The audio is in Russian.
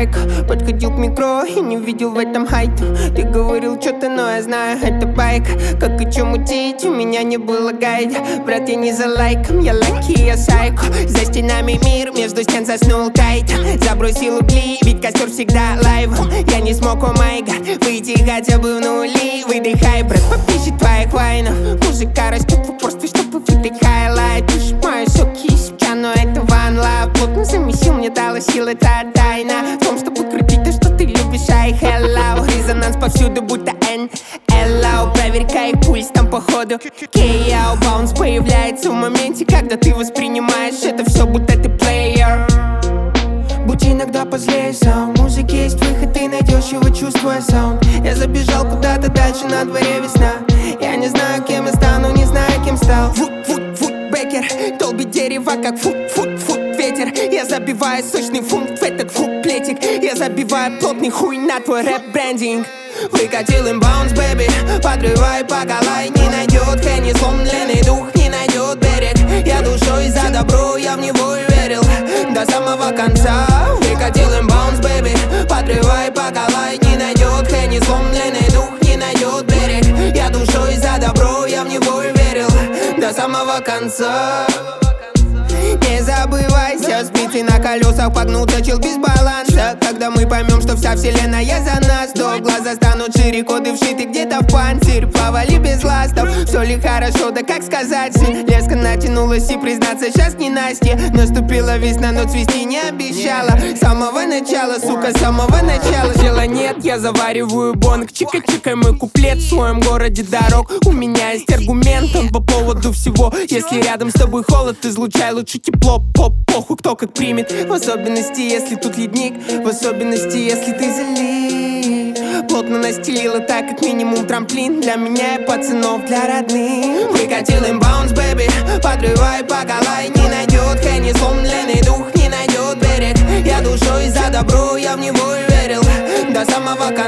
майка. Подходил к метро и не видел в этом хайпа. Ты говорил что-то, но я знаю, это байк. Как и чё мутить, у меня не было гайда. Брат, я не за лайком, я лаки, я сайко. За стенами мир, между стен заснул кайт. Забросил угли, ведь костер всегда лайв. Я не смог, о май гад, выйти хотя бы в нули. Выдыхай, брат, попищет твоих вайнов. Музыка растет в упорстве, чтобы выдать хайлайт. Уж мою соки себя, но это one love. Плотно замесил, мне дала сил, это тайна. В том, чтобы крутить то, что ты любишь, ай, hello. Резонанс повсюду, будто Hello, проверь пульс там походу. K.O. Баунс появляется в моменте, когда ты воспринимаешь это все, будто ты плеер. Будь иногда позлее сам. В музыке есть выход, ты найдешь его, чувствуя саунд. Я забежал куда-то дальше, на дворе весна. Я не знаю, кем я стану, не знаю, кем стал. Бекер, долбит дерево, как фут ветер. Я забиваю сочный фунт в этот куплетик. Я забиваю плотный хуй на твой рэп-брендинг. Выкатил им баунс, бэби, подрывай поколай. Не найдет Хенни, сломленный дух не найдет берег. Я душой за добро, я в него верил до самого конца. Выкатил им баунс, бэби, подрывай поколай. Не найдет Хенни, сломленный дух не найдет берег. Я душой за добро, я в него верил до самого конца. Не забывайся, спицы на колесах погнутся, чел без баланса. Когда мы поймем, что вся вселенная за нас, то глаза станут шире, коды вшиты где-то в панцирь. Повали без ластов, все ли хорошо, да как сказать, сын. Леска натянулась и, признаться, сейчас не Настя. Наступила весна, но цвести не обещала. С самого начала, сука, с самого начала. Дела нет, я завариваю бонг. Чика-чикай мой куплет в своем городе дорог. У меня есть аргумент, он по поводу всего. Если рядом с тобой холод, излучай лучше тепло. Похуй, кто как примет. В особенности, если тут ледник. В особенности, если ты залит. Плотно настелила так, как минимум трамплин. Для меня и пацанов, для родных. Выкатил им баунс, бэби, подрывай поколай. Не найдет Хенни, сломленный дух не найдет берег. Я душой за добро, я в него верил до самого конца.